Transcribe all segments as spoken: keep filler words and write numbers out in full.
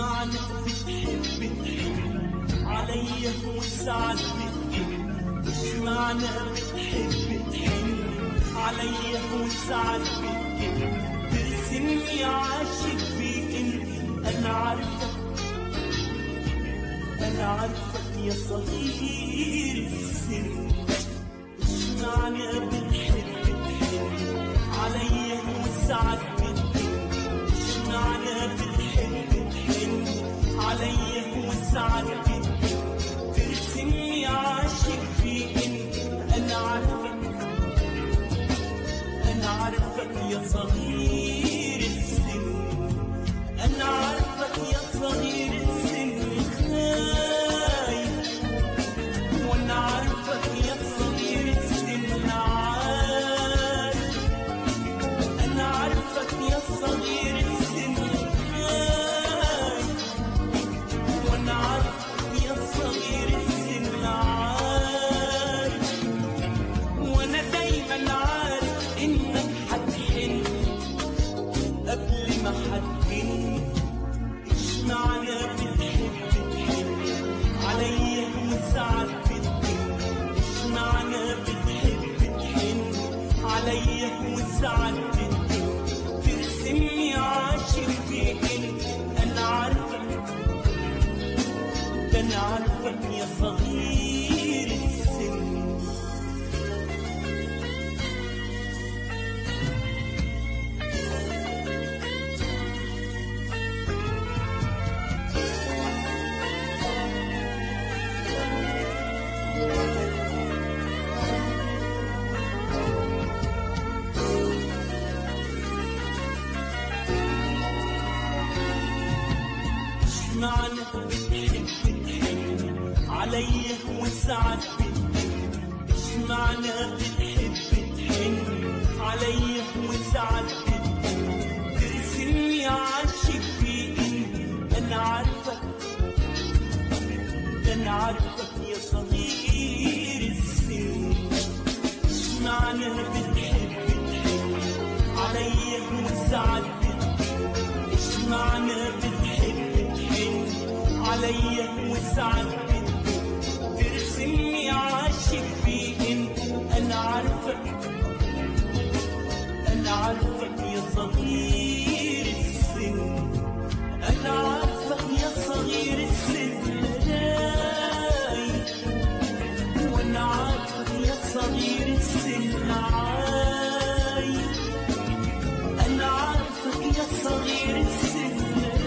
معنى بتحب تحن عليا وساعات بتقل؟ وش معنى بتحب تحن عليا وساعات بتقل؟ ترسمني عاشق فيك انت، انا عارفك انا عارفك يا صغير السن. وش معنى بتحب تحن عليا وساعات بتقل؟ وش معنى بتحب تحن عليا وساعات بتقل؟ ترسمني عاشق فيك انت، انا عارفك انا عارفك يا صغير السن. انا عارفك يا صغير السن خايف، وانا عارفك يا صغير السن عارف. انا عارفك يا صغير السن خايف، وانا عارفك يا صغير السن عارف. وانا دايما عارف انك حتحن قبل ما حتحن. ايش معنى بتحب تحن عليا وساعات بتقل؟ ايش معنى بتحب تحن عليا وساعات بتقل؟ ترسمني عاشق فيك انت، انا عارفك انا عارفك يا صغير السن. معنى بتحب تحن عليا وساعات بتقل؟ ايش معنى بتحب تحن عليا وساعات بتقل؟ ترسمني عاشق فيك انت، انا عارفك انا عارفك يا صغير السن. ايش معنى بتحب تحن عليا وساعات بتقل؟ ايش معنى بتحب تحن عليا وساعات بتقل؟ ترسمني عاشق فيك انت، انا عارفك انا عارفك يا صغير السن. انا عارفك يا صغير السن وانا عارفك يا صغير السن عايز. انا عارفك يا صغير السن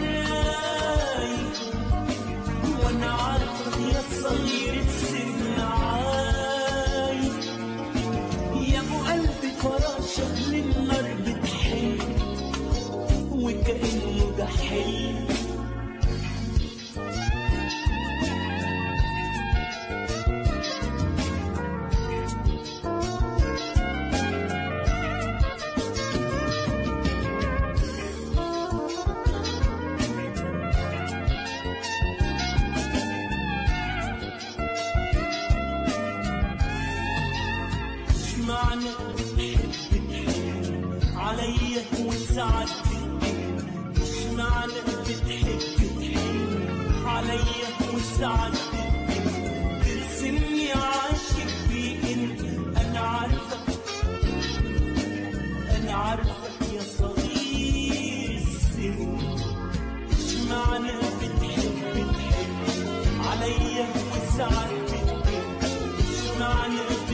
وانا عارفك يا صغير السن عايز. يا ابو قلبي فراشة للنار بتحن وكأنه ده حلم. معنى بتحب تحن عليا وساعات بتقل؟ ايش معنى بتحب تحن عليا وساعات بتقل؟ ترسمني عاشق فيك انت، انا عارفك انا عارفك يا صغير السن. ايش معنى بتحب تحن عليا وساعات بتقل؟ ايش معنى